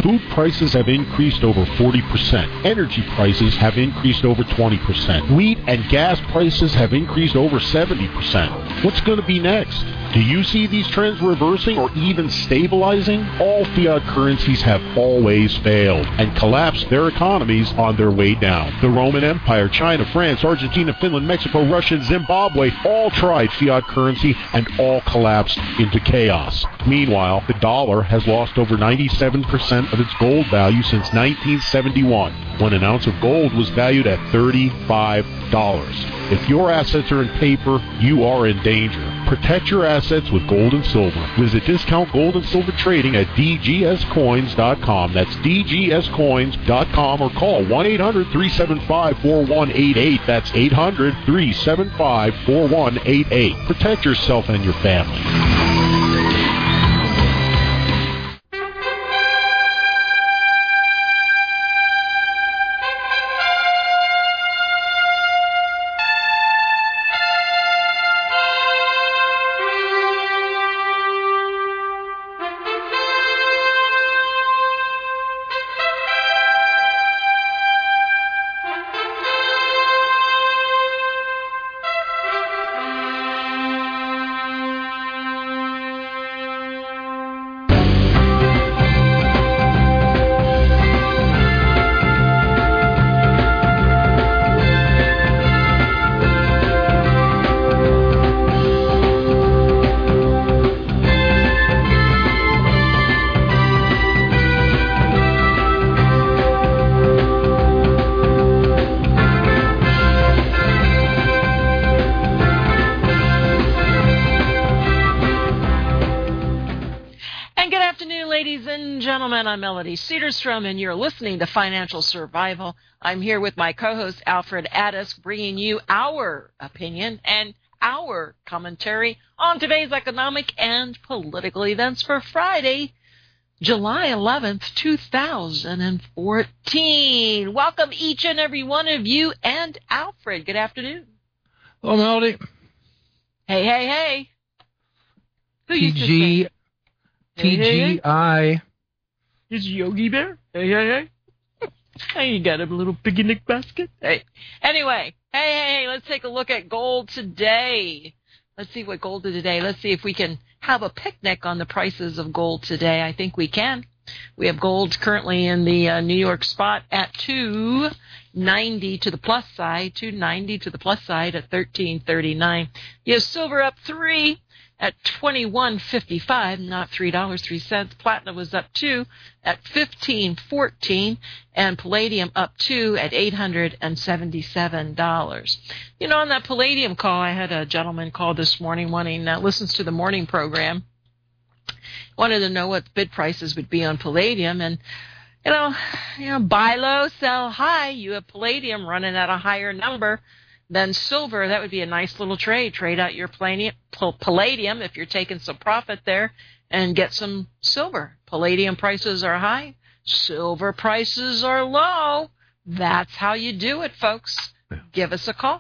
Food prices have increased over 40%. Energy prices have increased over 20%. Wheat and gas prices have increased over 70%. What's going to be next? Do you see these trends reversing or even stabilizing? All fiat currencies have always failed and collapsed their economies on their way down. The Roman Empire, China, France, Argentina, Finland, Mexico, Russia, and Zimbabwe all tried fiat currency and all collapsed into chaos. Meanwhile, the dollar has lost over 97% of its gold value since 1971, when an ounce of gold was valued at $35. If your assets are in paper, you are in danger. Protect your assets with gold and silver. Visit Discount Gold and Silver Trading at dgscoins.com. That's dgscoins.com, or call 1-800-375-4188. That's 800-375-4188. Protect yourself and your family. I'm Melody Cedarstrom, and you're listening to Financial Survival. I'm here with my co-host, Alfred Addis, bringing you our opinion and our commentary on today's economic and political events for Friday, July 11th, 2014. Welcome each and every one of you, and Alfred, good afternoon. Hello, Melody. Hey, hey, hey. Who used to say? TGI. Is Yogi Bear? Hey, hey, hey. Hey, you got a little picnic basket? Hey. Anyway, hey, let's take a look at gold today. Let's see what gold did today. Let's see if we can have a picnic on the prices of gold today. I think we can. We have gold currently in the New York spot at $2.90 to the plus side, $2.90 to the plus side at $13.39. You have silver up 3 at $21.55, not $3.03. Platinum was up 2 at $15.14, and palladium up 2 at $877. You know, on that palladium call, I had a gentleman call this morning listens to the morning program, wanted to know what bid prices would be on palladium, and you know, buy low, sell high. You have palladium running at a higher number than silver. That would be a nice little trade. Trade out your palladium if you're taking some profit there and get some silver. Palladium prices are high. Silver prices are low. That's how you do it, folks. Give us a call,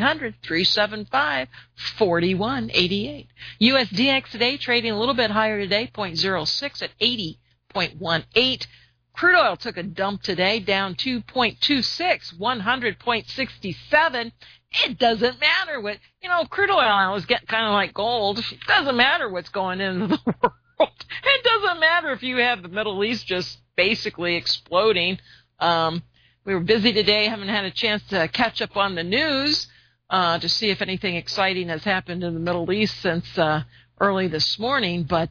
1-800-375-4188. USDX today trading a little bit higher today, 0.06 at 80.18. Crude oil took a dump today, down 2.26, 100.67. It doesn't matter what, crude oil now is getting kind of like gold. It doesn't matter what's going into the world. It doesn't matter if you have the Middle East just basically exploding. We were busy today, haven't had a chance to catch up on the news to see if anything exciting has happened in the Middle East since early this morning. But,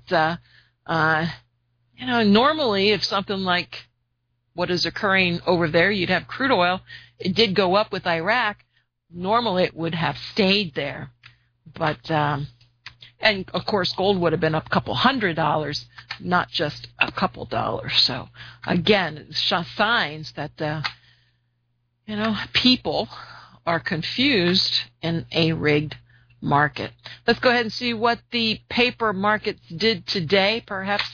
normally if something like what is occurring over there, you'd have crude oil. It did go up with Iraq. Normally it would have stayed there. But, and of course gold would have been up a couple $100, not just a couple dollars. So again, it's signs that, people are confused in a rigged market. Let's go ahead and see what the paper markets did today. Perhaps,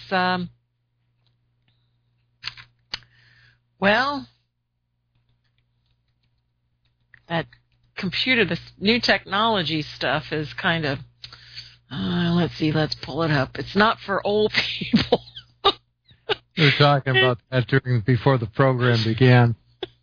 that computer, this new technology stuff is kind of, let's pull it up. It's not for old people. We were talking about that before the program began.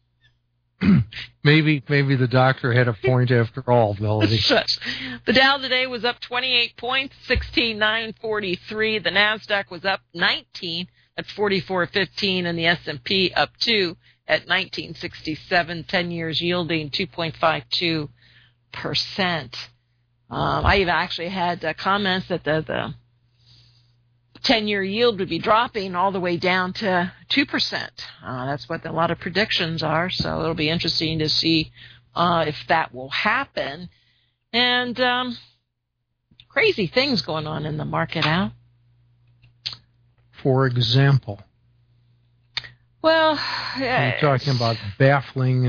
Maybe the doctor had a point after all, Melody. The Dow today was up 28 points, 16,943. The NASDAQ was up 19 at 44.15, and the S&P up 2 at 1967. 10 years yielding 2.52%. I even actually had comments that the 10-year yield would be dropping all the way down to 2%. That's what a lot of predictions are, so it'll be interesting to see if that will happen. And crazy things going on in the market, Al. For example? Well, you're talking about baffling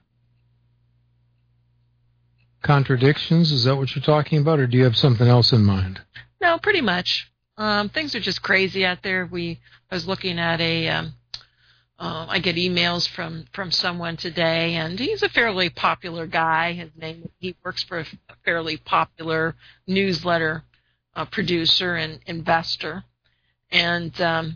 contradictions? Is that what you're talking about, or do you have something else in mind? No, pretty much. Things are just crazy out there. I was looking at I get emails from someone today, and he's a fairly popular guy. He works for a fairly popular newsletter producer and investor. And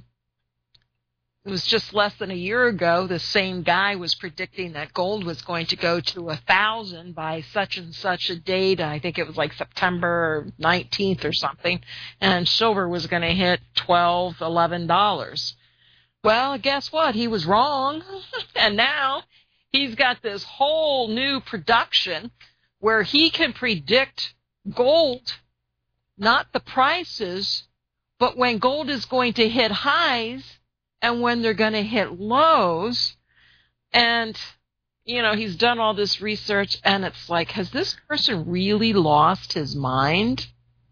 it was just less than a year ago, the same guy was predicting that gold was going to go to 1,000 by such and such a date. I think it was like September 19th or something. And silver was going to hit $12, $11. Well, guess what? He was wrong. And now he's got this whole new production where he can predict gold, not the prices, but when gold is going to hit highs and when they're going to hit lows. And, he's done all this research, and it's like, has this person really lost his mind?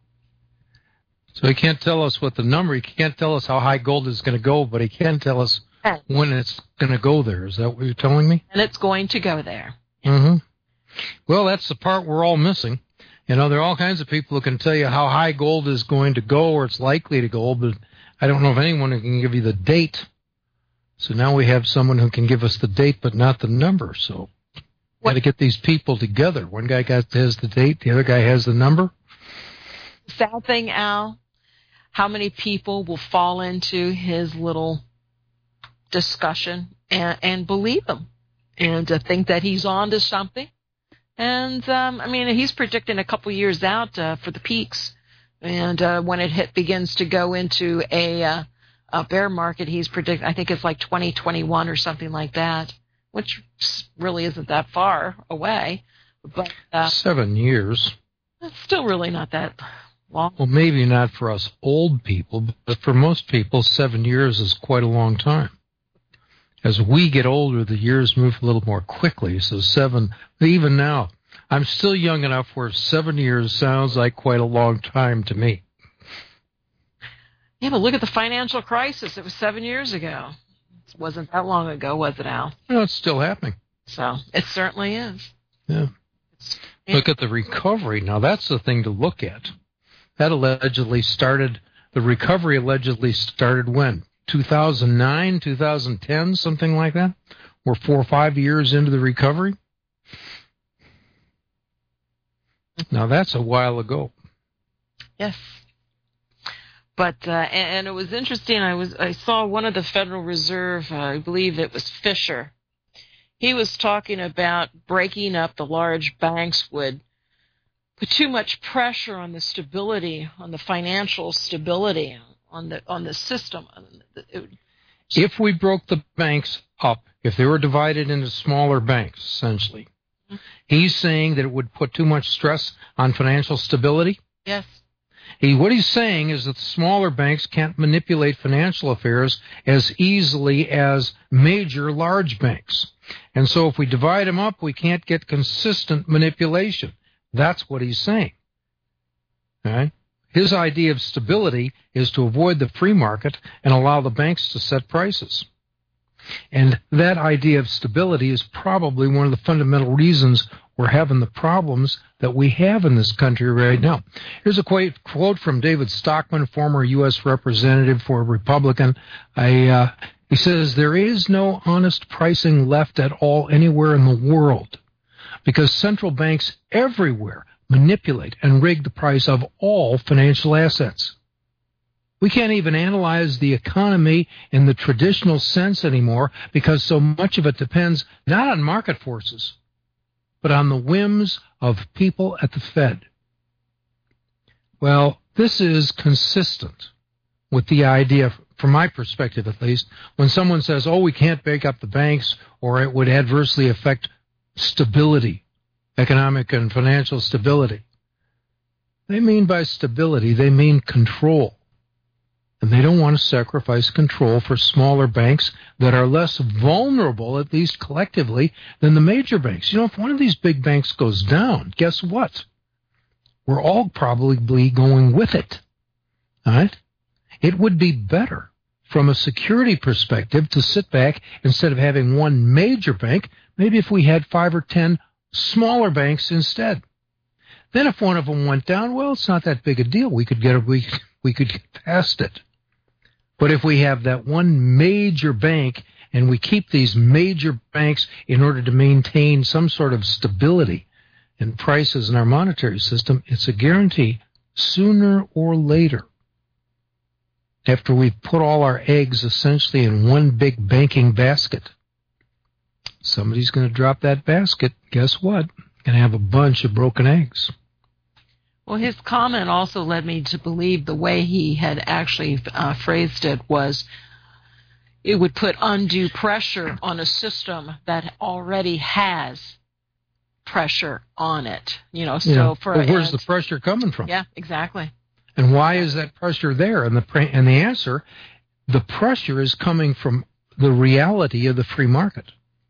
So he can't tell us what the number, he can't tell us how high gold is going to go, but he can tell us when it's going to go there. Is that what you're telling me? And it's going to go there. Mm-hmm. Well, that's the part we're all missing. There are all kinds of people who can tell you how high gold is going to go or it's likely to go, but I don't know of anyone who can give you the date. So now we have someone who can give us the date but not the number. So we've got to get these people together. One guy has the date, the other guy has the number. Sad thing, Al, how many people will fall into his little discussion and believe him and think that he's on to something. And, he's predicting a couple years out for the peaks. And when it begins to go into a bear market, he's predicting, I think it's like 2021 or something like that, which really isn't that far away. But 7 years. It's still really not that long. Well, maybe not for us old people, but for most people, 7 years is quite a long time. As we get older, the years move a little more quickly. So 7, even now, I'm still young enough where 7 years sounds like quite a long time to me. Yeah, but look at the financial crisis. It was 7 years ago. It wasn't that long ago, was it, Al? No, it's still happening. So it certainly is. Yeah. Look at the recovery. Now, that's the thing to look at. The recovery allegedly started when? 2009, 2010, something like that? We're 4 or 5 years into the recovery? Now, that's a while ago. Yes. But, and it was interesting, I saw one of the Federal Reserve, I believe it was Fisher. He was talking about breaking up the large banks would put too much pressure on the stability, on the financial stability, on the system. If we broke the banks up, if they were divided into smaller banks, essentially, he's saying that it would put too much stress on financial stability? Yes. What he's saying is that the smaller banks can't manipulate financial affairs as easily as major large banks. And so if we divide them up, we can't get consistent manipulation. That's what he's saying. All right? His idea of stability is to avoid the free market and allow the banks to set prices. And that idea of stability is probably one of the fundamental reasons we're having the problems that we have in this country right now. Here's a quote from David Stockman, former U.S. representative for a Republican. He says, "There is no honest pricing left at all anywhere in the world because central banks everywhere manipulate and rig the price of all financial assets." We can't even analyze the economy in the traditional sense anymore because so much of it depends not on market forces, but on the whims of people at the Fed. Well, this is consistent with the idea, from my perspective at least, when someone says, oh, we can't break up the banks or it would adversely affect stability, economic and financial stability. They mean by stability, they mean control. And they don't want to sacrifice control for smaller banks that are less vulnerable, at least collectively, than the major banks. You know, if one of these big banks goes down, guess what? We're all probably going with it. All right? It would be better from a security perspective to sit back instead of having one major bank, maybe if we had 5 or 10 smaller banks instead. Then if one of them went down, well, it's not that big a deal. We could get past it. But if we have that one major bank and we keep these major banks in order to maintain some sort of stability in prices in our monetary system, it's a guarantee sooner or later, after we've put all our eggs essentially in one big banking basket, somebody's going to drop that basket. Guess what? Going to have a bunch of broken eggs. Well, his comment also led me to believe the way he had actually phrased it was it would put undue pressure on a system that already has pressure on it. You know, so where's the pressure coming from? Yeah, exactly. And why is that pressure there? And the answer, the pressure is coming from the reality of the free market.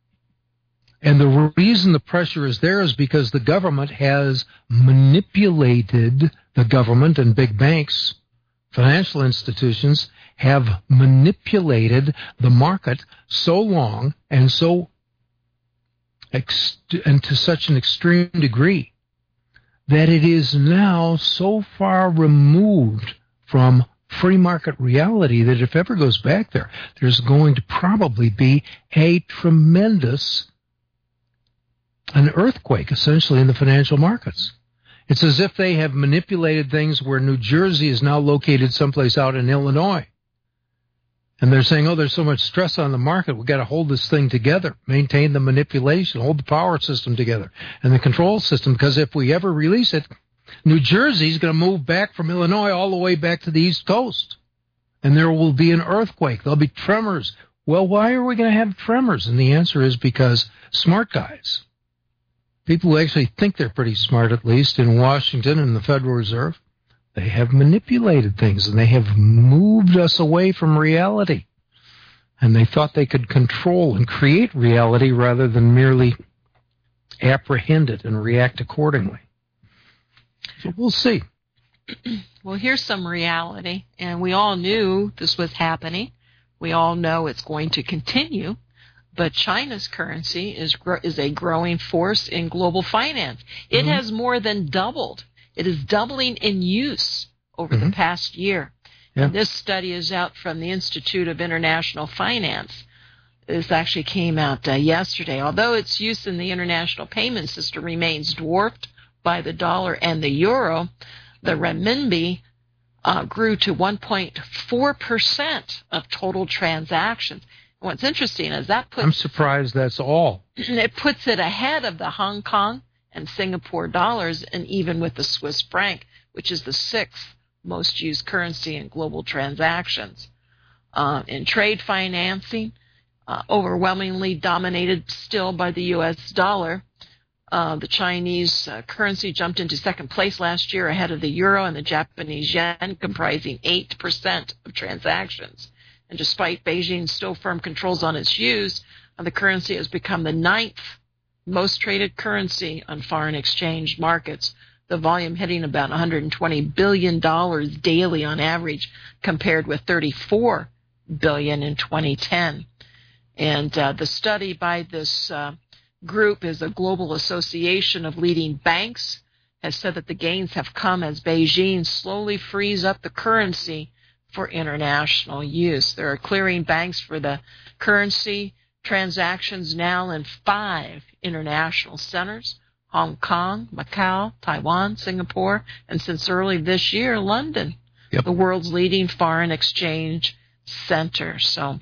And the reason the pressure is there is because the government has manipulated, the government and big banks, financial institutions, have manipulated the market so long and and to such an extreme degree that it is now so far removed from free market reality that if it ever goes back there, there's going to probably be a tremendous an earthquake, essentially, in the financial markets. It's as if they have manipulated things where New Jersey is now located someplace out in Illinois. And they're saying, oh, there's so much stress on the market, we've got to hold this thing together, maintain the manipulation, hold the power system together, and the control system, because if we ever release it, New Jersey's going to move back from Illinois all the way back to the East Coast. And there will be an earthquake. There'll be tremors. Well, why are we going to have tremors? And the answer is because smart guys, people who actually think they're pretty smart, at least, in Washington and the Federal Reserve, they have manipulated things, and they have moved us away from reality. And they thought they could control and create reality rather than merely apprehend it and react accordingly. So we'll see. Well, here's some reality, and we all knew this was happening. We all know it's going to continue. But China's currency is a growing force in global finance. It has more than doubled. It is doubling in use over the past year. Yeah. And this study is out from the Institute of International Finance. This actually came out yesterday. Although its use in the international payment system remains dwarfed by the dollar and the euro, the renminbi grew to 1.4% of total transactions. What's interesting is that puts... I'm surprised that's all. It puts it ahead of the Hong Kong and Singapore dollars, and even with the Swiss franc, which is the 6th most used currency in global transactions. In trade financing, overwhelmingly dominated still by the U.S. dollar. The Chinese currency jumped into second place last year ahead of the euro and the Japanese yen, comprising 8% of transactions. And despite Beijing's still firm controls on its use, the currency has become the 9th most traded currency on foreign exchange markets, the volume hitting about $120 billion daily on average, compared with $34 billion in 2010. And the study by this group is a global association of leading banks, has said that the gains have come as Beijing slowly frees up the currency for international use. There are clearing banks for the currency transactions now in 5 international centers: Hong Kong, Macau, Taiwan, Singapore, and since early this year, London. Yep. the world's leading foreign exchange center. So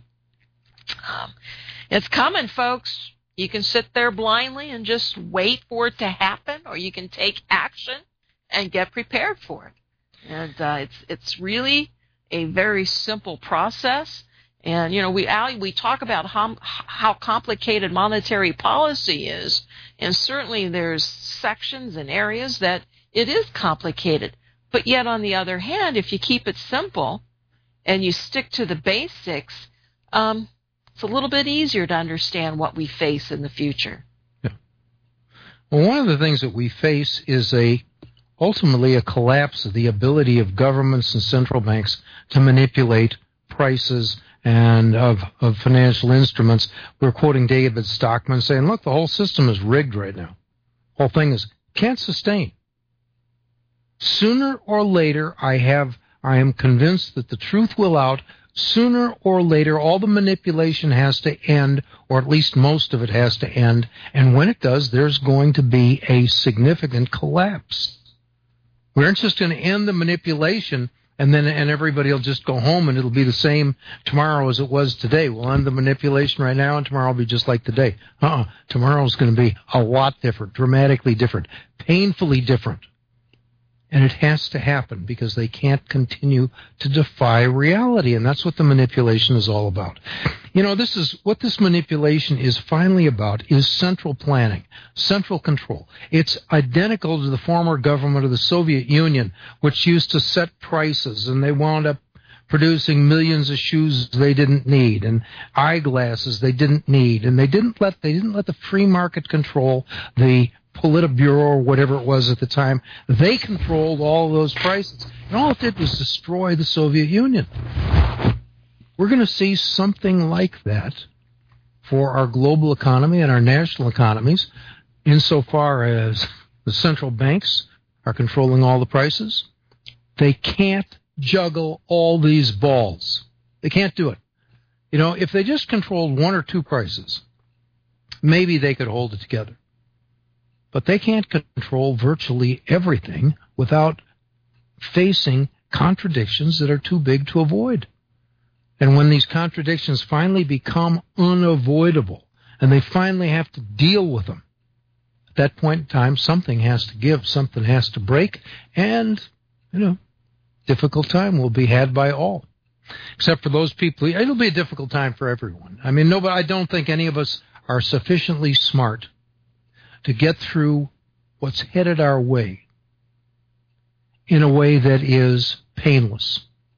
it's coming, folks. You can sit there blindly and just wait for it to happen, or you can take action and get prepared for it. And it's really a very simple process. And, we talk about how complicated monetary policy is, and certainly there's sections and areas that it is complicated. But yet, on the other hand, if you keep it simple and you stick to the basics, it's a little bit easier to understand what we face in the future. Yeah. Well, one of the things that we face is ultimately a collapse of the ability of governments and central banks to manipulate prices and of financial instruments. We're quoting David Stockman saying, look, the whole system is rigged right now. The whole thing can't sustain. Sooner or later, I am convinced that the truth will out. Sooner or later, all the manipulation has to end, or at least most of it has to end. And when it does, there's going to be a significant collapse. We're just going to end the manipulation, and everybody will just go home, and it'll be the same tomorrow as it was today. We'll end the manipulation right now, and tomorrow will be just like today. Tomorrow's going to be a lot different, dramatically different, painfully different. And it has to happen because they can't continue to defy reality, and that's what the manipulation is all about. This is what this manipulation is finally about, is central planning, central control. It's identical to the former government of the Soviet Union, which used to set prices, and they wound up producing millions of shoes they didn't need and eyeglasses they didn't need, and they didn't let the free market control the Politburo or whatever it was at the time. They controlled all of those prices. And all it did was destroy the Soviet Union. We're going to see something like that for our global economy and our national economies, insofar as the central banks are controlling all the prices. They can't juggle all these balls. They can't do it. If they just controlled one or two prices, maybe they could hold it together. But they can't control virtually everything without facing contradictions that are too big to avoid. And when these contradictions finally become unavoidable, and they finally have to deal with them, at that point in time, something has to give, something has to break, and, difficult time will be had by all. Except for those people, it'll be a difficult time for everyone. I don't think any of us are sufficiently smart to get through what's headed our way in a way that is painless.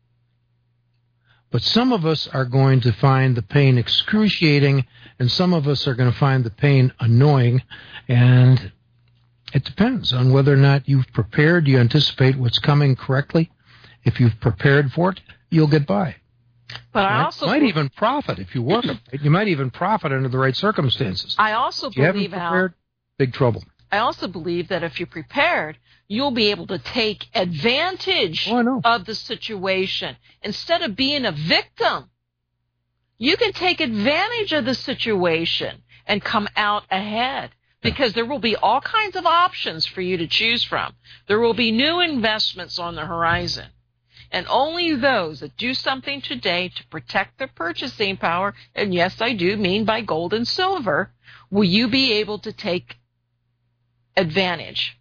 But some of us are going to find the pain excruciating, and some of us are going to find the pain annoying, and it depends on whether or not you've prepared, you anticipate what's coming correctly. If you've prepared for it, you'll get by. But I also might even profit if you work it. You might even profit under the right circumstances. I also if you haven't prepared, big trouble. I also believe that if you're prepared, you'll be able to take advantage of the situation. Instead of being a victim, you can take advantage of the situation and come out ahead, because there will be all kinds of options for you to choose from. There will be new investments on the horizon. And only those that do something today to protect their purchasing power, and yes, I do mean by gold and silver, will you be able to take advantage.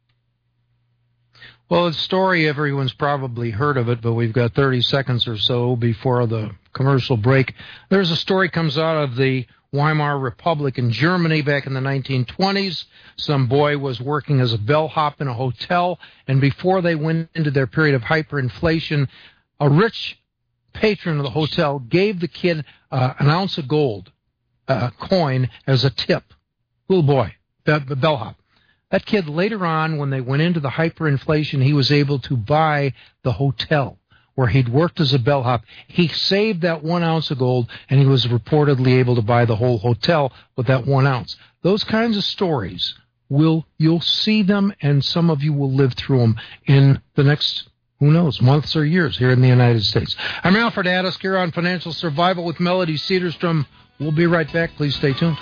Well, it's a story, everyone's probably heard of it, but we've got 30 seconds or so before the commercial break. There's a story comes out of the Weimar Republic in Germany back in the 1920s. Some boy was working as a bellhop in a hotel, and before they went into their period of hyperinflation, a rich patron of the hotel gave the kid an ounce of gold coin as a tip. Little boy, bellhop. That kid, later on, when they went into the hyperinflation, he was able to buy the hotel where he'd worked as a bellhop. He saved that 1 ounce of gold, and he was reportedly able to buy the whole hotel with that 1 ounce. Those kinds of stories, you'll see them, and some of you will live through them in the next, who knows, months or years here in the United States. I'm Alfred Addisk here on Financial Survival with Melody Cedarstrom. We'll be right back. Please stay tuned.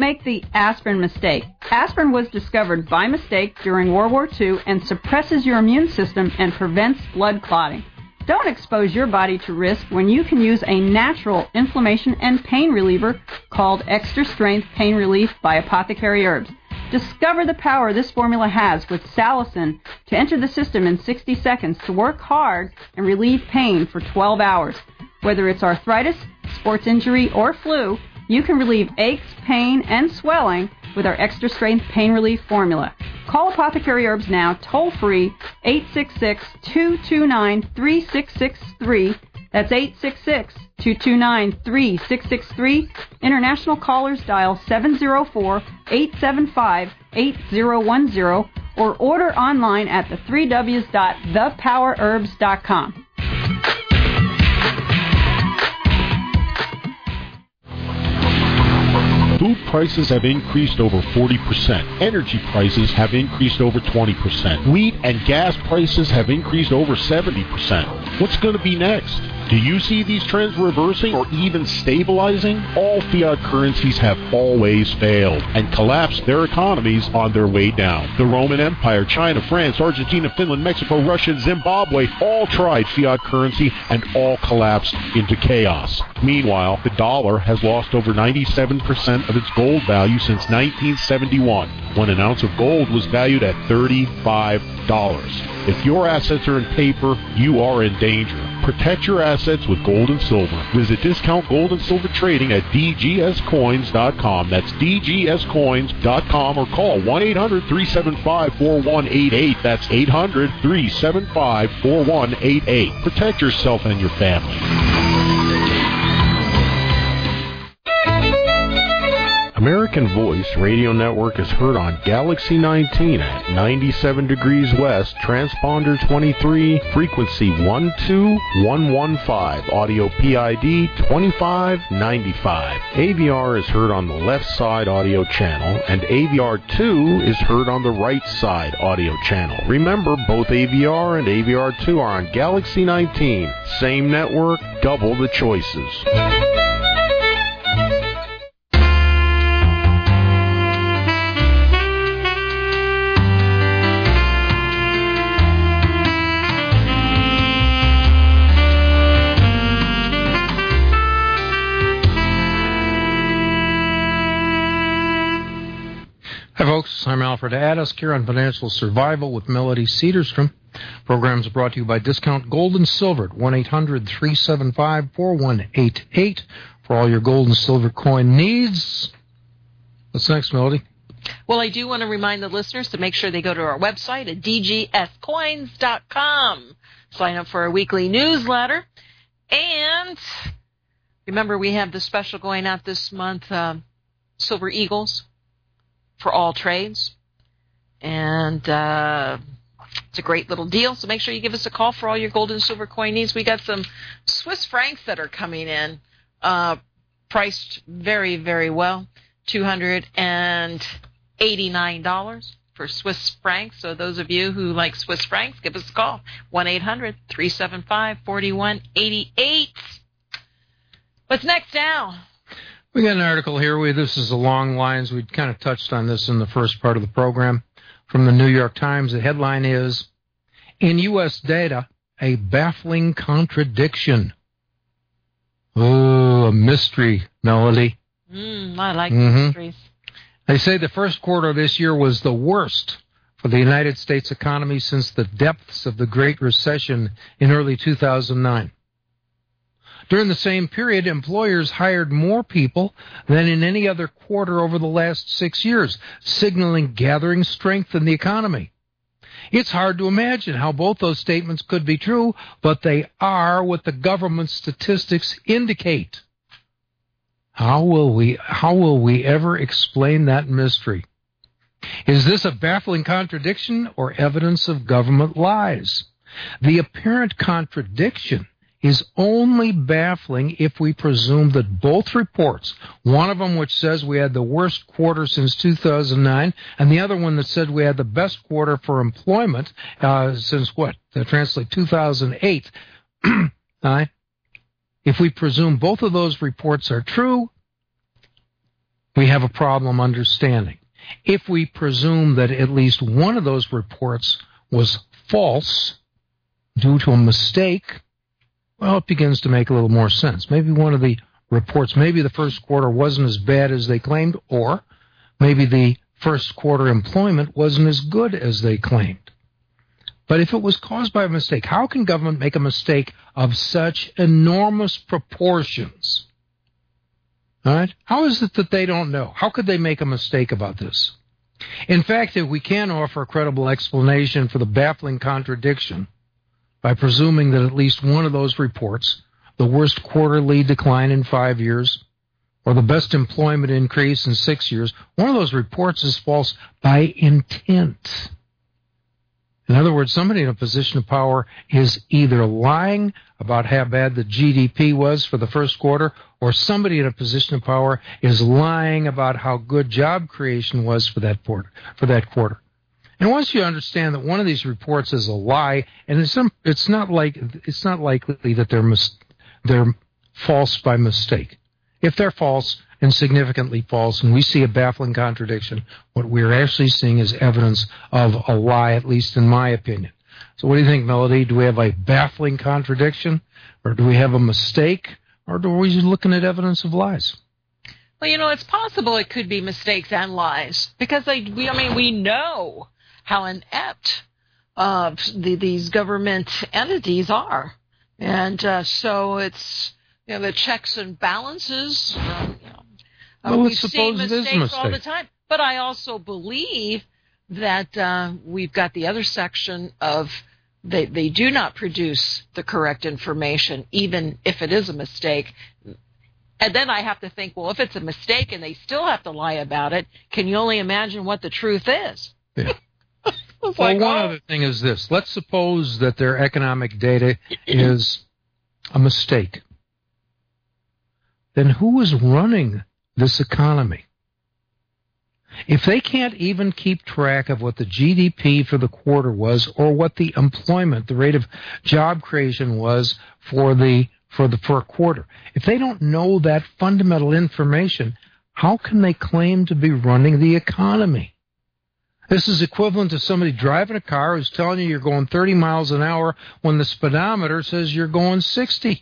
make the aspirin mistake. Aspirin was discovered by mistake during World War II and suppresses your immune system and prevents blood clotting. Don't expose your body to risk when you can use a natural inflammation and pain reliever called Extra Strength Pain Relief by Apothecary Herbs. Discover the power this formula has with salicin to enter the system in 60 seconds to work hard and relieve pain for 12 hours. Whether it's arthritis, sports injury, or flu, you can relieve aches, pain, and swelling with our Extra Strength Pain Relief formula. Call Apothecary Herbs now, toll-free, 866-229-3663. That's 866-229-3663. International callers dial 704-875-8010 or order online at the3ws.thepowerherbs.com. Food prices have increased over 40%. Energy prices have increased over 20%. Wheat and gas prices have increased over 70%. What's going to be next? Do you see these trends reversing or even stabilizing? All fiat currencies have always failed and collapsed their economies on their way down. The Roman Empire, China, France, Argentina, Finland, Mexico, Russia, and Zimbabwe all tried fiat currency and all collapsed into chaos. Meanwhile, the dollar has lost over 97% of its gold value since 1971, when an ounce of gold was valued at $35. If your assets are in paper, you are in danger. Protect your assets with gold and silver. Visit Discount Gold and Silver Trading at dgscoins.com. That's dgscoins.com, or call 1-800-375-4188. That's 800-375-4188. Protect yourself and your family. American Voice Radio Network is heard on Galaxy 19 at 97 degrees west, transponder 23, frequency 12115, audio PID 2595. AVR is heard on the left side audio channel, and AVR2 is heard on the right side audio channel. Remember, both AVR and AVR2 are on Galaxy 19. Same network, double the choices. Hi, folks. I'm Alfred Addisk here on Financial Survival with Melody Cedarstrom. Programs are brought to you by Discount Gold and Silver at 1-800-375-4188 for all your gold and silver coin needs. What's next, Melody? Well, I do want to remind the listeners to make sure they go to our website at dgscoins.com. Sign up for our weekly newsletter. And remember, we have the special going out this month, Silver Eagles for all trades. And it's a great little deal. So make sure you give us a call for all your gold and silver coin needs. We got some Swiss francs that are coming in, priced very, very well. $289 for Swiss francs. So those of you who like Swiss francs, give us a call. 1-800-375-4188. What's next now? We got an article here. This is along lines. We kind of touched on this in the first part of the program from the New York Times. The headline is, in U.S. data, a baffling contradiction. Oh, a mystery, Melody. I like mysteries. They say the first quarter of this year was the worst for the United States economy since the depths of the Great Recession in early 2009. During the same period, employers hired more people than in any other quarter over the last 6 years, signaling gathering strength in the economy. It's hard to imagine how both those statements could be true, but they are what the government statistics indicate. How will we ever explain that mystery? Is this a baffling contradiction or evidence of government lies? The apparent contradiction is only baffling if we presume that both reports, one of them which says we had the worst quarter since 2009, and the other one that said we had the best quarter for employment since what? That translates 2008. If we presume both of those reports are true, we have a problem understanding. If we presume that at least one of those reports was false due to a mistake, well, it begins to make a little more sense. Maybe one of the reports, maybe the first quarter wasn't as bad as they claimed, or maybe the first quarter employment wasn't as good as they claimed. But if it was caused by a mistake, how can government make a mistake of such enormous proportions? All right? How is it that they don't know? How could they make a mistake about this? In fact, if we can offer a credible explanation for the baffling contradiction by presuming that at least one of those reports, the worst quarterly decline in 5 years, or the best employment increase in 6 years, one of those reports is false by intent. In other words, somebody in a position of power is either lying about how bad the GDP was for the first quarter, or somebody in a position of power is lying about how good job creation was for that quarter. And once you understand that one of these reports is a lie, and it's not likely that they're false by mistake. If they're false and significantly false, and we see a baffling contradiction, what we're actually seeing is evidence of a lie, at least in my opinion. So what do you think, Melody? Do we have a baffling contradiction, or do we have a mistake, or are we looking at evidence of lies? Well, it's possible it could be mistakes and lies, because we know how inept these government entities are. And so it's, the checks and balances. We see mistakes all the time. But I also believe that we've got the other section of they do not produce the correct information, even if it is a mistake. And then I have to think, well, if it's a mistake and they still have to lie about it, can you only imagine what the truth is? Yeah. One other thing is this. Let's suppose that their economic data is a mistake. Then who is running this economy? If they can't even keep track of what the GDP for the quarter was, or what the employment, the rate of job creation was for a quarter, if they don't know that fundamental information, how can they claim to be running the economy? This is equivalent to somebody driving a car who's telling you you're going 30 miles an hour when the speedometer says you're going 60.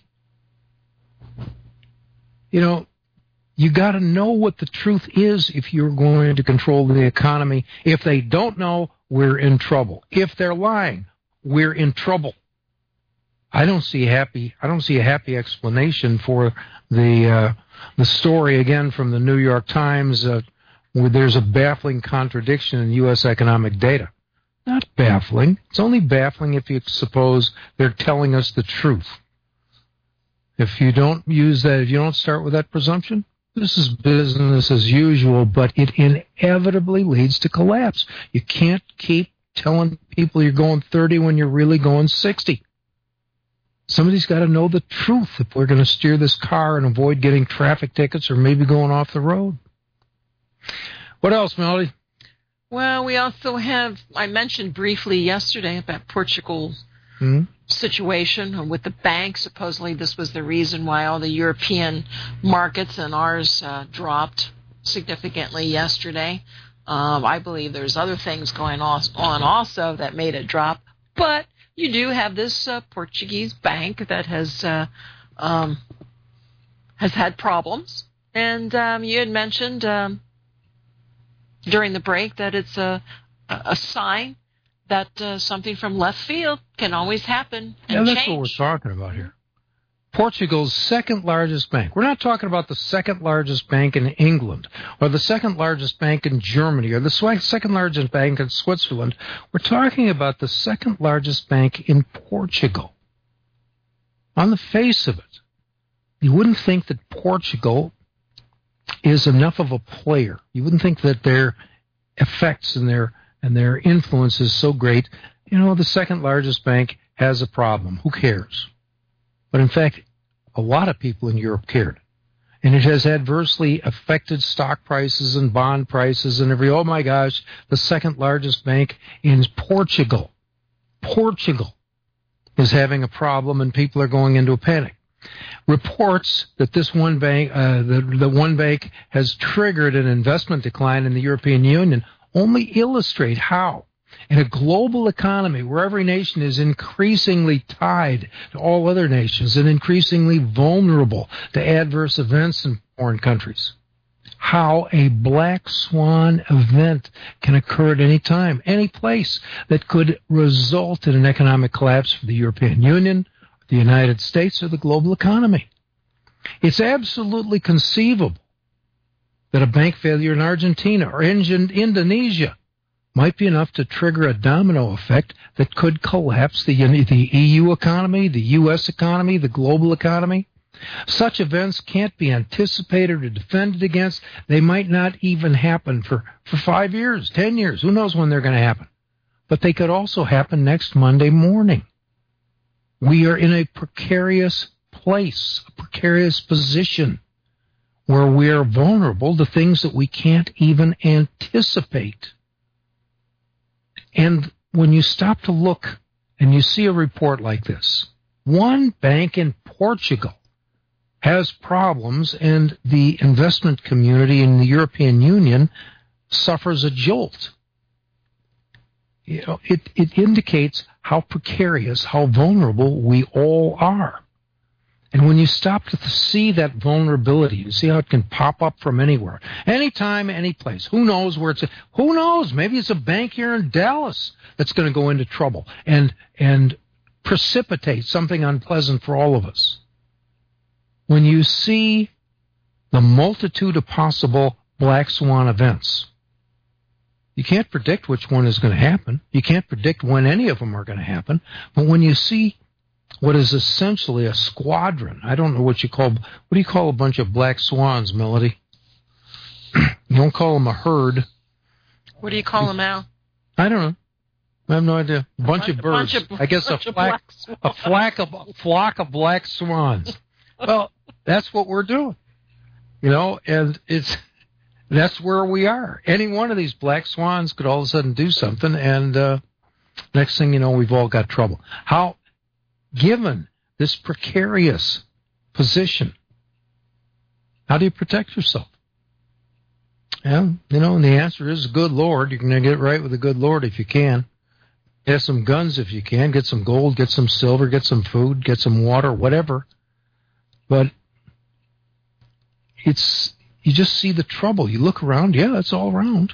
You got to know what the truth is if you're going to control the economy. If they don't know, we're in trouble. If they're lying, we're in trouble. I don't see a happy explanation for the story again from the New York Times where there's a baffling contradiction in U.S. economic data. Not baffling. It's only baffling if you suppose they're telling us the truth. If you don't use that, if you don't start with that presumption, this is business as usual, but it inevitably leads to collapse. You can't keep telling people you're going 30 when you're really going 60. Somebody's got to know the truth if we're going to steer this car and avoid getting traffic tickets or maybe going off the road. What else, Melody? Well, we also have, I mentioned briefly yesterday about Portugal's situation with the bank. Supposedly this was the reason why all the European markets and ours dropped significantly yesterday. I believe there's other things going on also that made it drop. But you do have this Portuguese bank that has had problems. And you had mentioned during the break that it's a sign that something from left field can always happen and that's change. What we're talking about here. Portugal's second largest bank. We're not talking about the second largest bank in England or the second largest bank in Germany or the second largest bank in Switzerland. We're talking about the second largest bank in Portugal. On the face of it, you wouldn't think that Portugal is enough of a player. You wouldn't think that their effects and their influence is so great. The second largest bank has a problem. Who cares? But in fact, a lot of people in Europe cared. And it has adversely affected stock prices and bond prices and oh my gosh, the second largest bank in Portugal is having a problem and people are going into a panic. Reports that this one bank, the one bank has triggered an investment decline in the European Union only illustrate how, in a global economy where every nation is increasingly tied to all other nations and increasingly vulnerable to adverse events in foreign countries, how a black swan event can occur at any time, any place, that could result in an economic collapse for the European Union, the United States, or the global economy. It's absolutely conceivable that a bank failure in Argentina or in Indonesia might be enough to trigger a domino effect that could collapse the EU economy, the U.S. economy, the global economy. Such events can't be anticipated or defended against. They might not even happen for 5 years, 10 years. Who knows when they're going to happen? But they could also happen next Monday morning. We are in a precarious place, a precarious position, where we are vulnerable to things that we can't even anticipate. And when you stop to look and you see a report like this, one bank in Portugal has problems and the investment community in the European Union suffers a jolt. You know, it indicates how precarious, how vulnerable we all are. And when you stop to see that vulnerability, you see how it can pop up from anywhere, anytime, any place. Who knows where it's? Who knows? Maybe it's a bank here in Dallas that's going to go into trouble and precipitate something unpleasant for all of us. When you see the multitude of possible black swan events, you can't predict which one is going to happen. You can't predict when any of them are going to happen. But when you see what is essentially a squadron, I don't know what do you call a bunch of black swans, Melody? You don't call them a herd. What do you call them, Al? I don't know. I have no idea. A bunch of birds. I guess a flock of black swans. Well, that's what we're doing. You know, and that's where we are. Any one of these black swans could all of a sudden do something, and next thing you know, we've all got trouble. How, given this precarious position, how do you protect yourself? Yeah, you know, and the answer is the good Lord. You're going to get right with the good Lord if you can. Get some guns if you can. Get some gold, get some silver, get some food, get some water, whatever. But you just see the trouble. You look around, yeah, it's all around.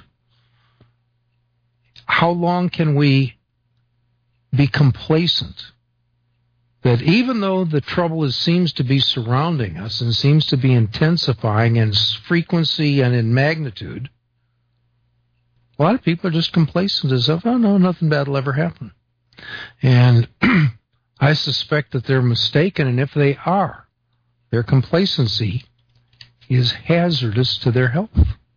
How long can we be complacent that even though the trouble seems to be surrounding us and seems to be intensifying in frequency and in magnitude, a lot of people are just complacent as if, oh no, nothing bad will ever happen. And I suspect that they're mistaken, and if they are, their complacency is hazardous to their health.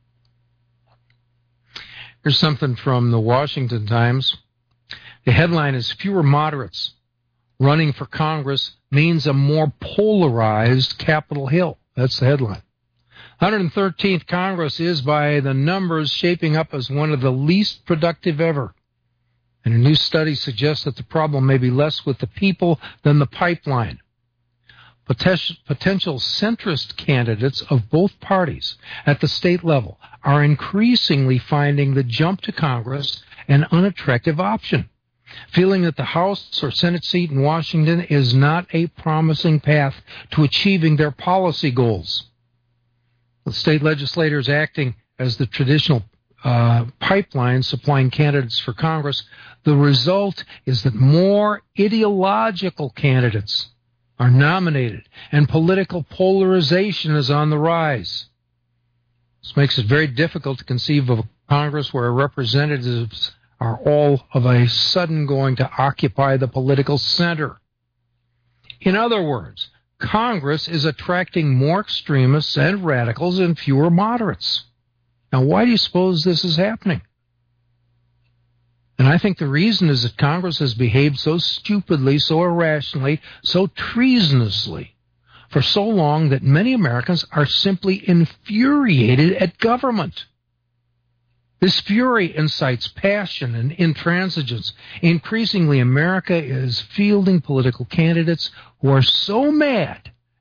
Here's something from the Washington Times. The headline is, "Fewer moderates running for Congress means a more polarized Capitol Hill." That's the headline. 113th Congress is, by the numbers, shaping up as one of the least productive ever. And a new study suggests that the problem may be less with the people than the pipeline. Potential centrist candidates of both parties at the state level are increasingly finding the jump to Congress an unattractive option, feeling that the House or Senate seat in Washington is not a promising path to achieving their policy goals. With state legislators acting as the traditional pipeline supplying candidates for Congress, the result is that more ideological candidates are nominated, and political polarization is on the rise. This makes it very difficult to conceive of a Congress where representatives are all of a sudden going to occupy the political center. In other words, Congress is attracting more extremists and radicals and fewer moderates. Now, why do you suppose this is happening? And I think the reason is that Congress has behaved so stupidly, so irrationally, so treasonously for so long that many Americans are simply infuriated at government. This fury incites passion and intransigence. Increasingly, America is fielding political candidates who are so mad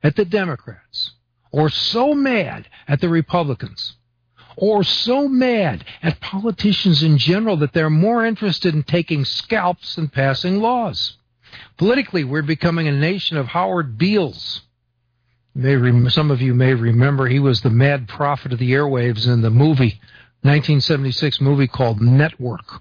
at the Democrats, or so mad at the Republicans, or so mad at politicians in general that they're more interested in taking scalps than passing laws. Politically, we're becoming a nation of Howard Beals. Some of you may remember he was the mad prophet of the airwaves in the 1976 movie called Network.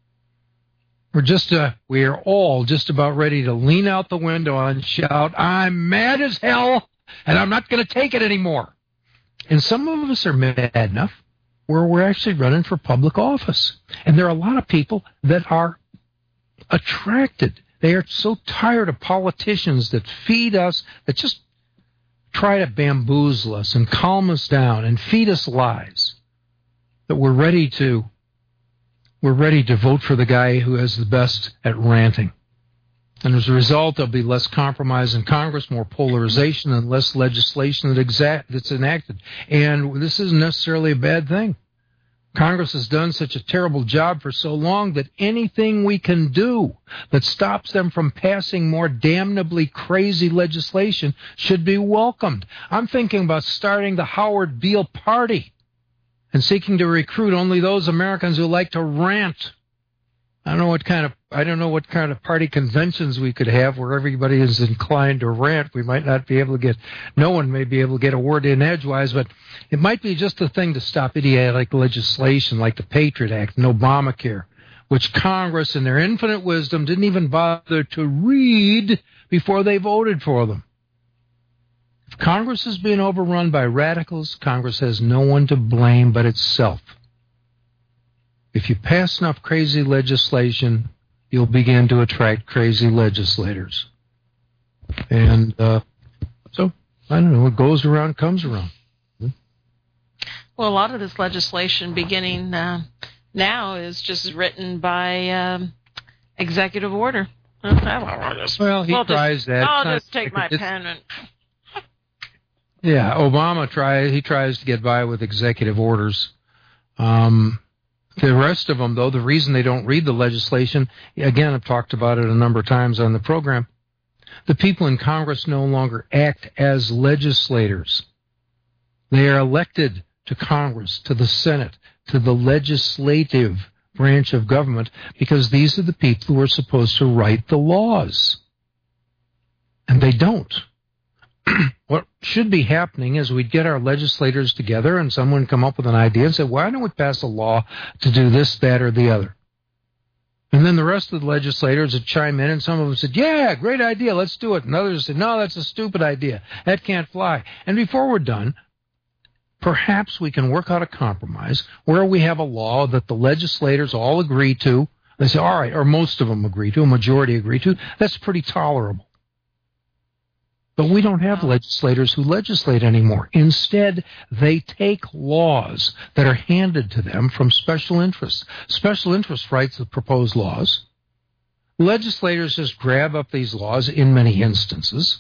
We are all just about ready to lean out the window and shout, "I'm mad as hell, and I'm not going to take it anymore." And some of us are mad enough where we're actually running for public office. And there are a lot of people that are attracted. They are so tired of politicians that feed us, that just try to bamboozle us and calm us down and feed us lies, that we're ready to vote for the guy who is the best at ranting. And as a result, there'll be less compromise in Congress, more polarization, and less legislation that's enacted. And this isn't necessarily a bad thing. Congress has done such a terrible job for so long that anything we can do that stops them from passing more damnably crazy legislation should be welcomed. I'm thinking about starting the Howard Beale Party and seeking to recruit only those Americans who like to rant. I don't know what kind of party conventions we could have where everybody is inclined to rant. We might not be able to no one may be able to get a word in edgewise, but it might be just a thing to stop idiotic legislation like the Patriot Act and Obamacare, which Congress in their infinite wisdom didn't even bother to read before they voted for them. If Congress is being overrun by radicals, Congress has no one to blame but itself. If you pass enough crazy legislation, you'll begin to attract crazy legislators. And so, I don't know, what goes around comes around. Well, a lot of this legislation beginning now is just written by executive order. Well, he tries that. I'll just take my pen and... Yeah, Obama tries to get by with executive orders. The rest of them, though, the reason they don't read the legislation, again, I've talked about it a number of times on the program, the people in Congress no longer act as legislators. They are elected to Congress, to the Senate, to the legislative branch of government, because these are the people who are supposed to write the laws. And they don't. What should be happening is we'd get our legislators together and someone come up with an idea and say, why don't we pass a law to do this, that, or the other? And then the rest of the legislators would chime in, and some of them said, yeah, great idea, let's do it. And others said, no, that's a stupid idea. That can't fly. And before we're done, perhaps we can work out a compromise where we have a law that the legislators all agree to. They say, all right, or most of them agree to, a majority agree to. That's pretty tolerable. But we don't have legislators who legislate anymore. Instead, they take laws that are handed to them from special interests. Special interests write the proposed laws. Legislators just grab up these laws in many instances,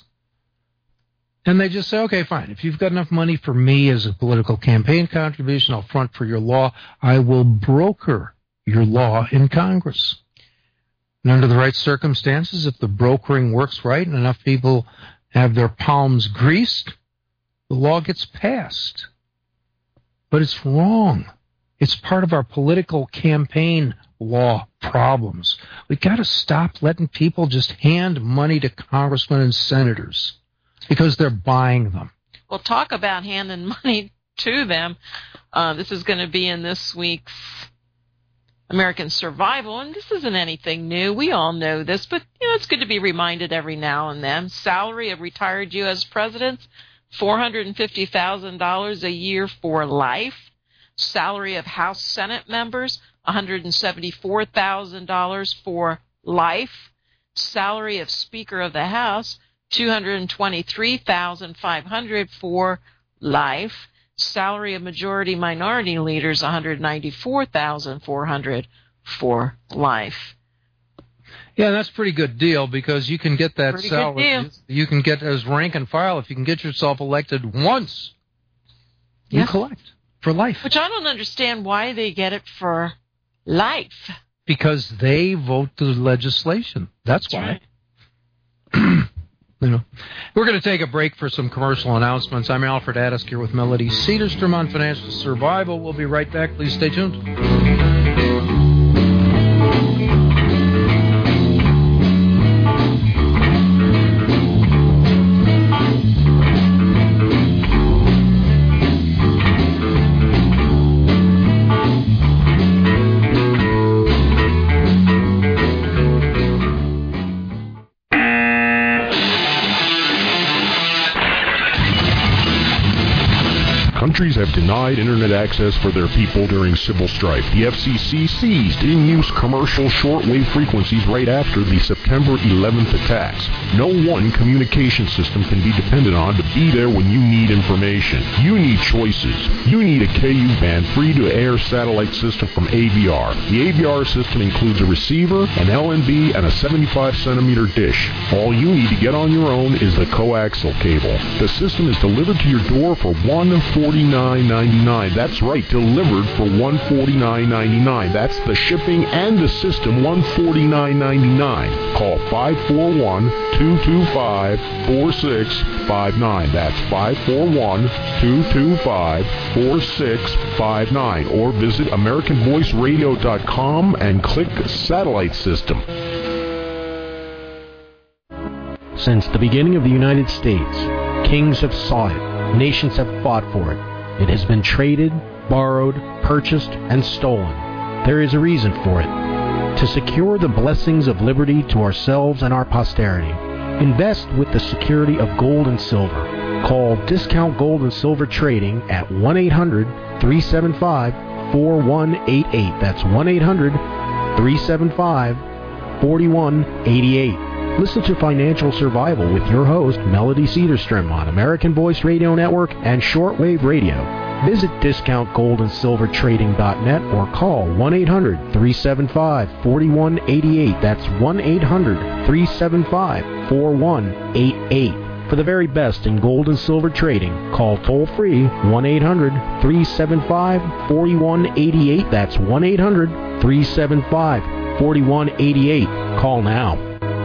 and they just say, okay, fine. If you've got enough money for me as a political campaign contribution, I'll front for your law. I will broker your law in Congress. And under the right circumstances, if the brokering works right and enough people have their palms greased, the law gets passed. But it's wrong. It's part of our political campaign law problems. We've got to stop letting people just hand money to congressmen and senators because they're buying them. Well, talk about handing money to them. This is going to be in this week's American Survival, and this isn't anything new. We all know this, but it's good to be reminded every now and then. Salary of retired U.S. presidents, $450,000 a year for life. Salary of House Senate members, $174,000 for life. Salary of Speaker of the House, $223,500 for life. Salary of majority minority leaders, $194,400 for life. Yeah, that's a pretty good deal because you can get that pretty salary. You can get as rank and file if you can get yourself elected once. You collect for life. Which I don't understand why they get it for life. Because they vote the legislation. That's why. Right. We're going to take a break for some commercial announcements. I'm Alfred Adisk here with Melody Cedarstrom on Financial Survival. We'll be right back. Please stay tuned. Countries have denied internet access for their people during civil strife. The FCC seized in-use commercial shortwave frequencies right after the September 11th attacks. No one communication system can be depended on to be there when you need information. You need choices. You need a KU-band free-to-air satellite system from AVR. The AVR system includes a receiver, an LNB, and a 75-centimeter dish. All you need to get on your own is the coaxial cable. The system is delivered to your door for $149.99. That's right, delivered for $149.99. That's the shipping and the system, $149.99. Call 541-225-4659. That's 541-225-4659. Or visit AmericanVoiceRadio.com and click Satellite System. Since the beginning of the United States, kings have sought it. Nations have fought for it. It has been traded, borrowed, purchased, and stolen. There is a reason for it. To secure the blessings of liberty to ourselves and our posterity, invest with the security of gold and silver. Call Discount Gold and Silver Trading at 1-800-375-4188. That's 1-800-375-4188. Listen to Financial Survival with your host, Melody Cedarstrom, on American Voice Radio Network and Shortwave Radio. Visit DiscountGoldandSilverTrading.net or call 1-800-375-4188. That's 1-800-375-4188. For the very best in gold and silver trading, call toll-free 1-800-375-4188. That's 1-800-375-4188. Call now.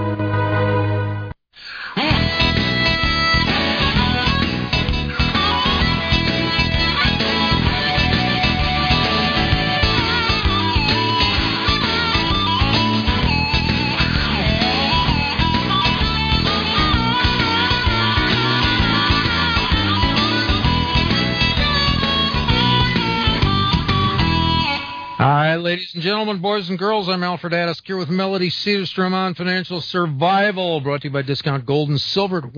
Hi, ladies and gentlemen, boys and girls, I'm Alfred Adisk here with Melody Cedarstrom on Financial Survival, brought to you by Discount Gold and Silver at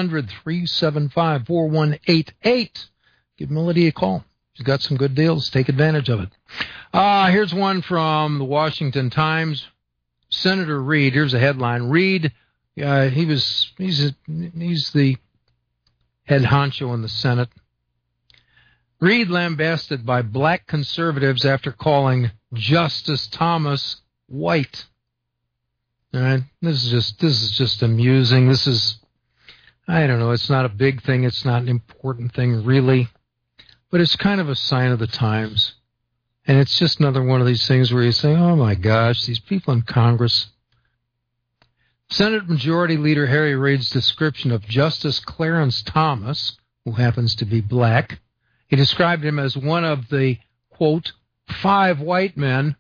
1-800-375-4188. Give Melody a call. She's got some good deals. Take advantage of it. Here's one from the Washington Times. Senator Reid, here's a headline. Reid, he's the head honcho in the Senate. Reid lambasted by black conservatives after calling Justice Thomas white. All right, this is just amusing. This is, I don't know, it's not a big thing, it's not an important thing really, but it's kind of a sign of the times. And it's just another one of these things where you say, oh my gosh, these people in Congress. Senate Majority Leader Harry Reid's description of Justice Clarence Thomas, who happens to be black, he described him as one of the, quote, 5 white men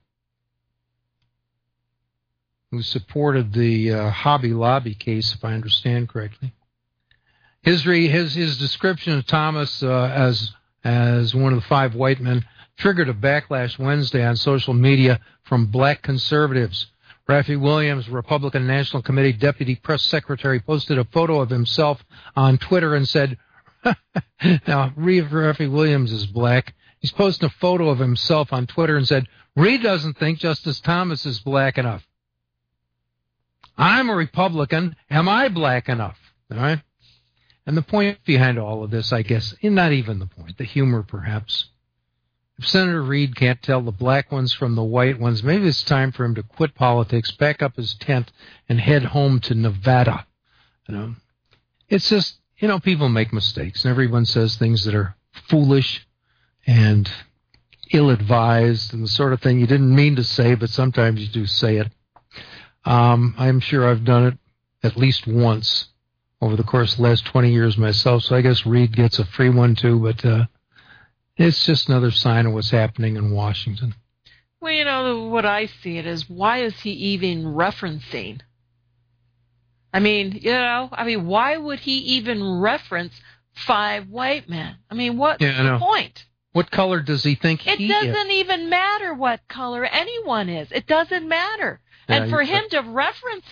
who supported the Hobby Lobby case, if I understand correctly. His description of Thomas as one of the 5 white men triggered a backlash Wednesday on social media from black conservatives. Rafi Williams, Republican National Committee Deputy Press Secretary, posted a photo of himself on Twitter and said, now, Rafi Williams is black. He's posting a photo of himself on Twitter and said, Reid doesn't think Justice Thomas is black enough. I'm a Republican. Am I black enough? All right? And the point behind all of this, I guess, not even the point, the humor perhaps. If Senator Reid can't tell the black ones from the white ones, maybe it's time for him to quit politics, pack up his tent, and head home to Nevada. It's just, people make mistakes, and everyone says things that are foolish and ill-advised and the sort of thing you didn't mean to say, but sometimes you do say it. I'm sure I've done it at least once over the course of the last 20 years myself, so I guess Reed gets a free one too, but it's just another sign of what's happening in Washington. Well, what I see it is, why is he even referencing? I mean, why would he even reference 5 white men? I mean, what's the point? What color does he think he is? It doesn't even matter what color anyone is. It doesn't matter. Yeah, and for him to reference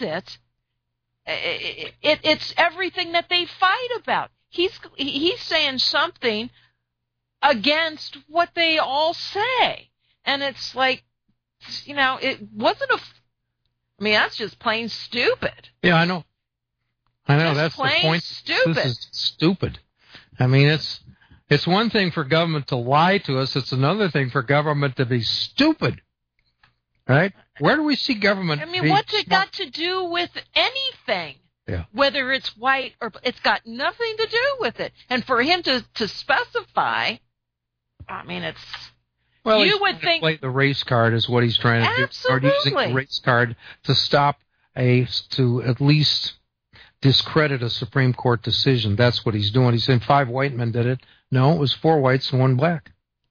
it's everything that they fight about. He's saying something against what they all say. And it's like, it wasn't that's just plain stupid. Yeah, I know. That's plain the point. Stupid. This is stupid. I mean, it's one thing for government to lie to us. It's another thing for government to be stupid. Right? Where do we see government? I mean, what's it got to do with anything? Yeah. Whether it's white or it's got nothing to do with it. And for him to specify, I mean, it's. Well, you would think play the race card is what he's trying to absolutely. do. Or using the race card to to at least discredit a Supreme Court decision. That's what he's doing. He's saying 5 white men did it. No, it was 4 whites and 1 black.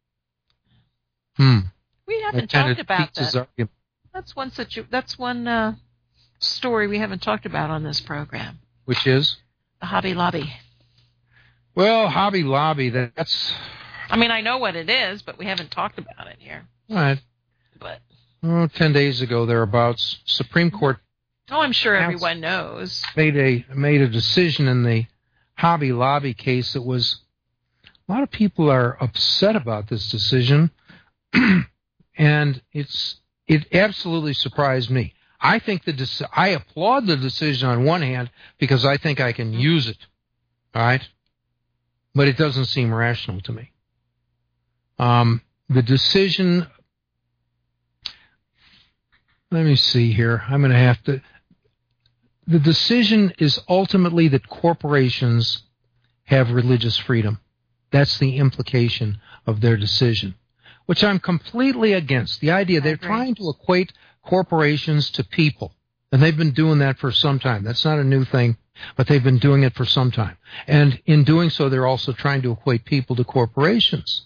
We haven't talked about that. That's one story we haven't talked about on this program. Which is? The Hobby Lobby. Well, Hobby Lobby, that's... I mean, I know what it is, but we haven't talked about it here. All right. But 10 days ago, thereabouts, Supreme Court... Oh, I'm sure everyone knows. Made a decision in the Hobby Lobby case that was... A lot of people are upset about this decision, and it absolutely surprised me. I think I applaud the decision on one hand because I think I can use it, all right? But it doesn't seem rational to me. The decision, let me see here. I'm going to have to. The decision is ultimately that corporations have religious freedom. That's the implication of their decision, which I'm completely against. The idea they're trying to equate corporations to people, and they've been doing that for some time. That's not a new thing, but they've been doing it for some time. And in doing so, they're also trying to equate people to corporations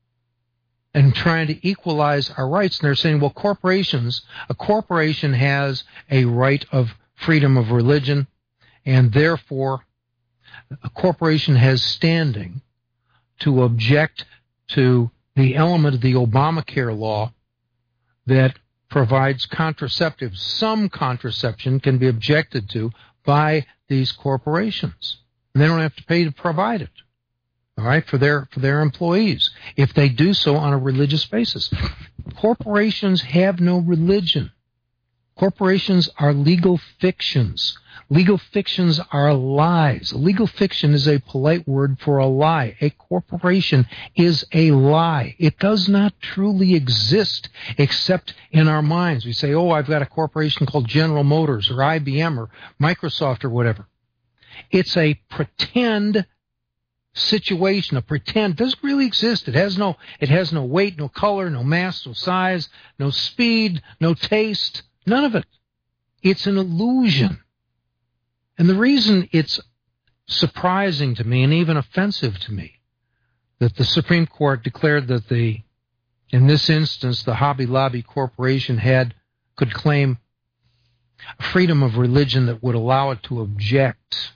and trying to equalize our rights. And they're saying, well, a corporation has a right of freedom of religion, and therefore a corporation has standing to object to the element of the Obamacare law that provides contraceptives. Some contraception can be objected to by these corporations. And they don't have to pay to provide it, all right, for their employees, if they do so on a religious basis. Corporations have no religion. Corporations are legal fictions. Legal fictions are lies. A legal fiction is a polite word for a lie. A corporation is a lie. It does not truly exist except in our minds. We say, oh, I've got a corporation called General Motors or IBM or Microsoft or whatever. It's a pretend situation. A pretend doesn't really exist. It has no weight, no color, no mass, no size, no speed, no taste, none of it. It's an illusion. And the reason it's surprising to me and even offensive to me that the Supreme Court declared that in this instance, the Hobby Lobby Corporation could claim freedom of religion that would allow it to object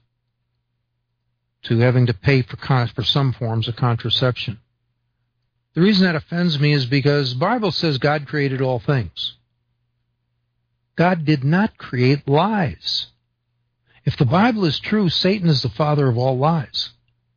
to having to pay for some forms of contraception. The reason that offends me is because the Bible says God created all things. God did not create lies. If the Bible is true, Satan is the father of all lies.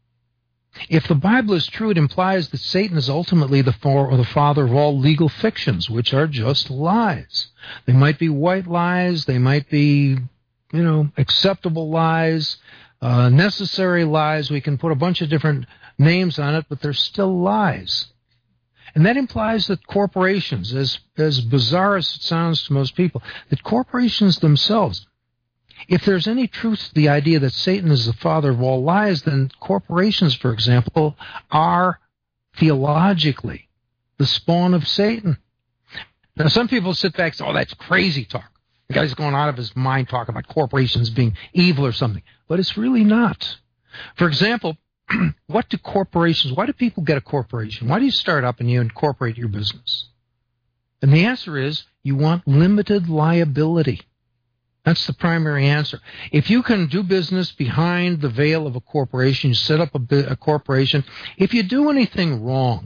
If the Bible is true, it implies that Satan is ultimately the father of all legal fictions, which are just lies. They might be white lies, they might be, acceptable lies, necessary lies. We can put a bunch of different names on it, but they're still lies. And that implies that corporations, as bizarre as it sounds to most people, that corporations themselves, if there's any truth to the idea that Satan is the father of all lies, then corporations, for example, are theologically the spawn of Satan. Now, some people sit back and say, oh, that's crazy talk. The guy's going out of his mind talking about corporations being evil or something. But it's really not. For example, why do people get a corporation? Why do you start up and you incorporate your business? And the answer is you want limited liability. That's the primary answer. If you can do business behind the veil of a corporation, you set up a corporation, if you do anything wrong,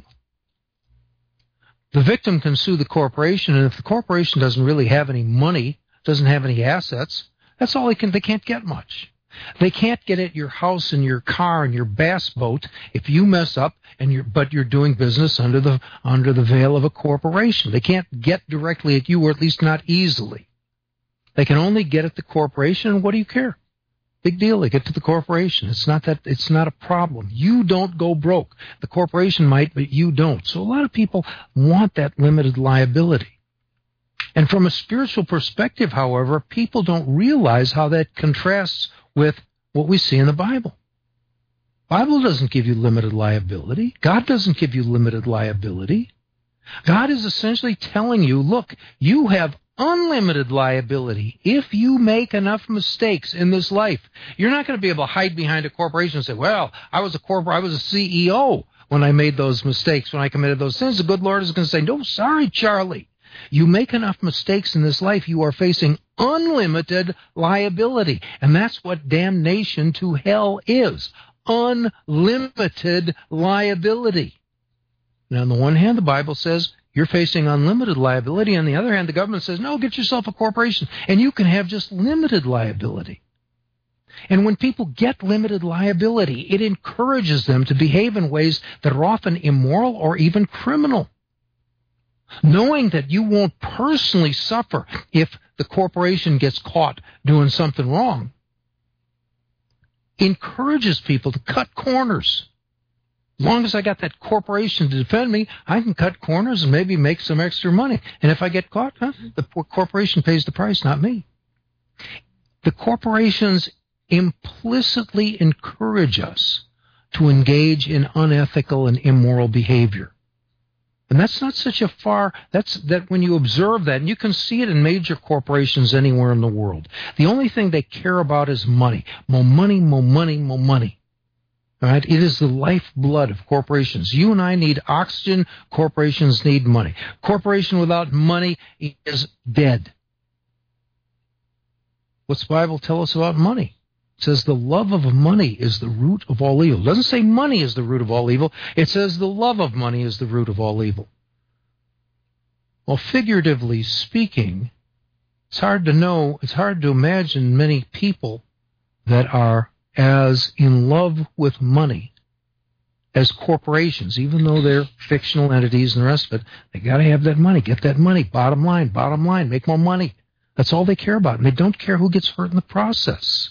the victim can sue the corporation, and if the corporation doesn't really have any money, doesn't have any assets, that's all they can't get much. They can't get at your house and your car and your bass boat if you mess up but you're doing business under the veil of a corporation. They can't get directly at you, or at least not easily. They can only get at the corporation, and what do you care? Big deal. They get to the corporation. It's not a problem. You don't go broke. The corporation might, but you don't. So a lot of people want that limited liability. And from a spiritual perspective, however, people don't realize how that contrasts with what we see in the Bible. The Bible doesn't give you limited liability. God doesn't give you limited liability. God is essentially telling you, look, you have unlimited liability if you make enough mistakes in this life. You're not going to be able to hide behind a corporation and say, well, I was a CEO when I made those mistakes, when I committed those sins. The good Lord is going to say, no, sorry, Charlie. You make enough mistakes in this life, you are facing unlimited liability. And that's what damnation to hell is. Unlimited liability. Now, on the one hand, the Bible says you're facing unlimited liability. On the other hand, the government says, no, get yourself a corporation, and you can have just limited liability. And when people get limited liability, it encourages them to behave in ways that are often immoral or even criminal. Knowing that you won't personally suffer if the corporation gets caught doing something wrong encourages people to cut corners. As long as I got that corporation to defend me, I can cut corners and maybe make some extra money. And if I get caught, the corporation pays the price, not me. The corporations implicitly encourage us to engage in unethical and immoral behavior. And that's not such a that when you observe that, and you can see it in major corporations anywhere in the world, the only thing they care about is money. More money, more money, more money. All right? It is the lifeblood of corporations. You and I need oxygen. Corporations need money. Corporation without money is dead. What's the Bible tell us about money? It says the love of money is the root of all evil. It doesn't say money is the root of all evil. It says the love of money is the root of all evil. Well, figuratively speaking, it's hard to imagine many people that are as in love with money as corporations, even though they're fictional entities and the rest of it. They got to have that money, get that money, bottom line, make more money. That's all they care about, and they don't care who gets hurt in the process.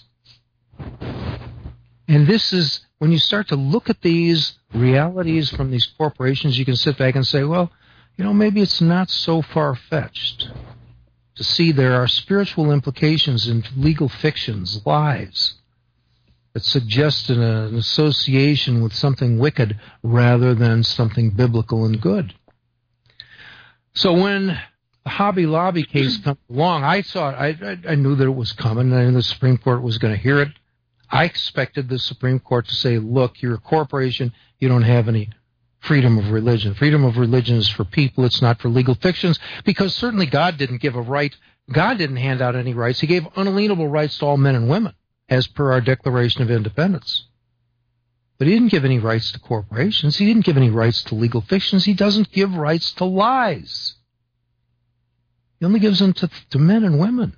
And this is, when you start to look at these realities from these corporations, you can sit back and say, well, maybe it's not so far-fetched to see there are spiritual implications in legal fictions, lies, that suggest an association with something wicked rather than something biblical and good. So when the Hobby Lobby case comes along, I knew that it was coming, and the Supreme Court was going to hear it. I expected the Supreme Court to say, look, you're a corporation, you don't have any freedom of religion. Freedom of religion is for people, it's not for legal fictions, because certainly God didn't give a right, God didn't hand out any rights. He gave unalienable rights to all men and women, as per our Declaration of Independence. But he didn't give any rights to corporations. He didn't give any rights to legal fictions. He doesn't give rights to lies. He only gives them to men and women.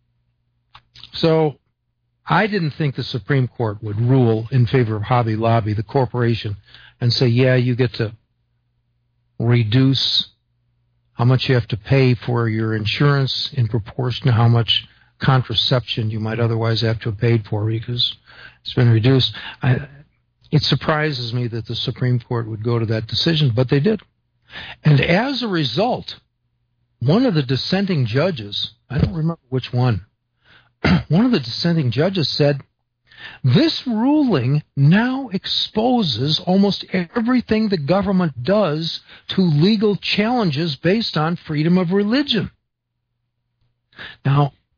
So I didn't think the Supreme Court would rule in favor of Hobby Lobby, the corporation, and say, yeah, you get to reduce how much you have to pay for your insurance in proportion to how much contraception you might otherwise have to have paid for because it's been reduced. It surprises me that the Supreme Court would go to that decision, but they did. And as a result, one of the dissenting judges, I don't remember which one, one of the dissenting judges said, this ruling now exposes almost everything the government does to legal challenges based on freedom of religion. Now,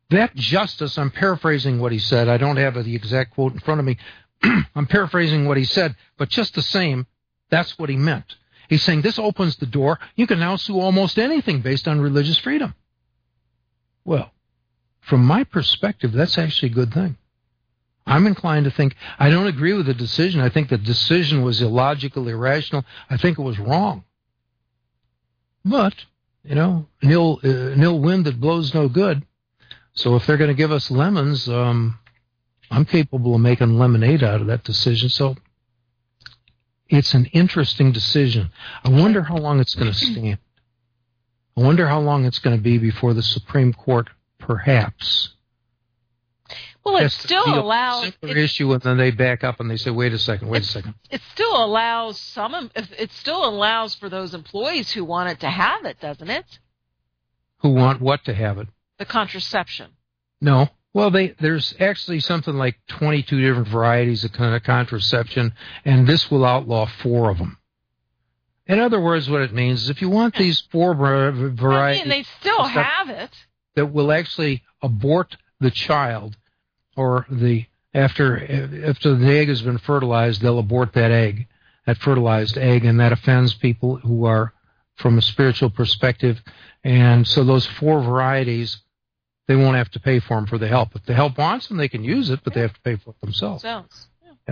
that justice, I'm paraphrasing what he said. I don't have the exact quote in front of me. I'm paraphrasing what he said, but just the same, that's what he meant. He's saying this opens the door. You can now sue almost anything based on religious freedom. Well, from my perspective, that's actually a good thing. I'm inclined to think, I don't agree with the decision. I think the decision was illogical, irrational. I think it was wrong. But, an ill wind that blows no good. So if they're going to give us lemons, I'm capable of making lemonade out of that decision. So it's an interesting decision. I wonder how long it's going to stand. I wonder how long it's going to be before the Supreme Court, perhaps. Well, it still allows issue, and then they back up and they say, "Wait a second." It still allows It still allows for those employees who want it to have it, doesn't it? Who want what to have it? The contraception. No. Well, there's actually something like 22 different varieties of kind of contraception, and this will outlaw 4 of them. In other words, what it means is if you want these 4 varieties... they still have it. That will actually abort the child, or after the egg has been fertilized, they'll abort that fertilized egg, and that offends people who are from a spiritual perspective. And so those 4 varieties, they won't have to pay for them for the help. If the help wants them, they can use it, but they have to pay for it themselves. Yeah.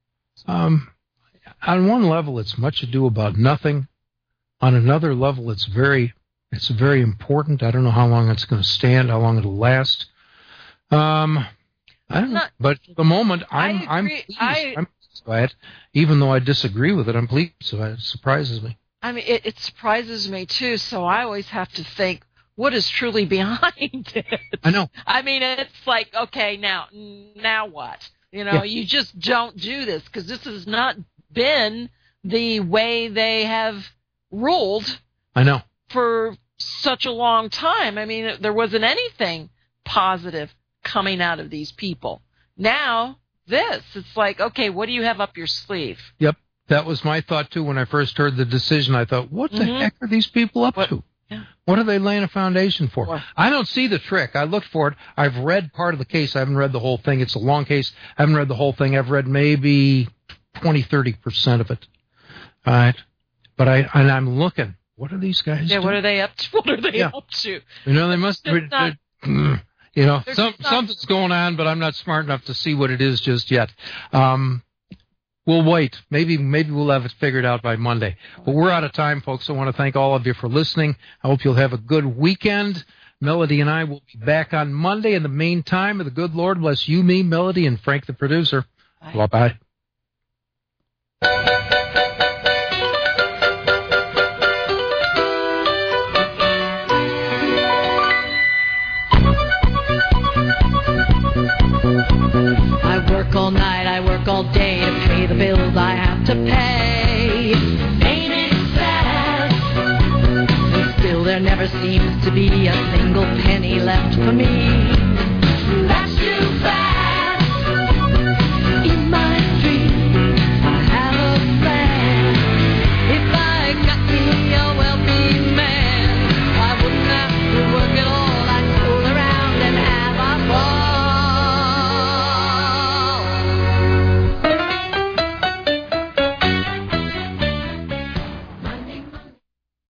On one level, it's much ado about nothing. On another level, it's very important. I don't know how long it's going to stand, how long it'll last. I don't know. But at the moment, I'm pleased. I'm pleased by it. Even though I disagree with it, I'm pleased. So it surprises me. I mean, it surprises me, too. So I always have to think, what is truly behind it? I know. I mean, it's like, okay, now what? You just don't do this because this has not been the way they have ruled. I know. For such a long time. I mean, there wasn't anything positive coming out of these people. Now, it's like, okay, what do you have up your sleeve? Yep. That was my thought, too, when I first heard the decision. I thought, what the heck are these people up to? Yeah. What are they laying a foundation for? I don't see the trick. I looked for it. I've read part of the case. I haven't read the whole thing. It's a long case. I haven't read the whole thing. I've read maybe 20-30% of it. All right. But I'm looking. What are these guys doing? What are they up to? Up to? They must be... something's going on, but I'm not smart enough to see what it is just yet. We'll wait. Maybe we'll have it figured out by Monday. But we're out of time, folks. I want to thank all of you for listening. I hope you'll have a good weekend. Melody and I will be back on Monday. In the meantime, may the good Lord bless you, me, Melody, and Frank the producer. Bye-bye. I work all night, I work all day to pay the bills I have to pay. Ain't it sad? And still there never seems to be a single penny left for me.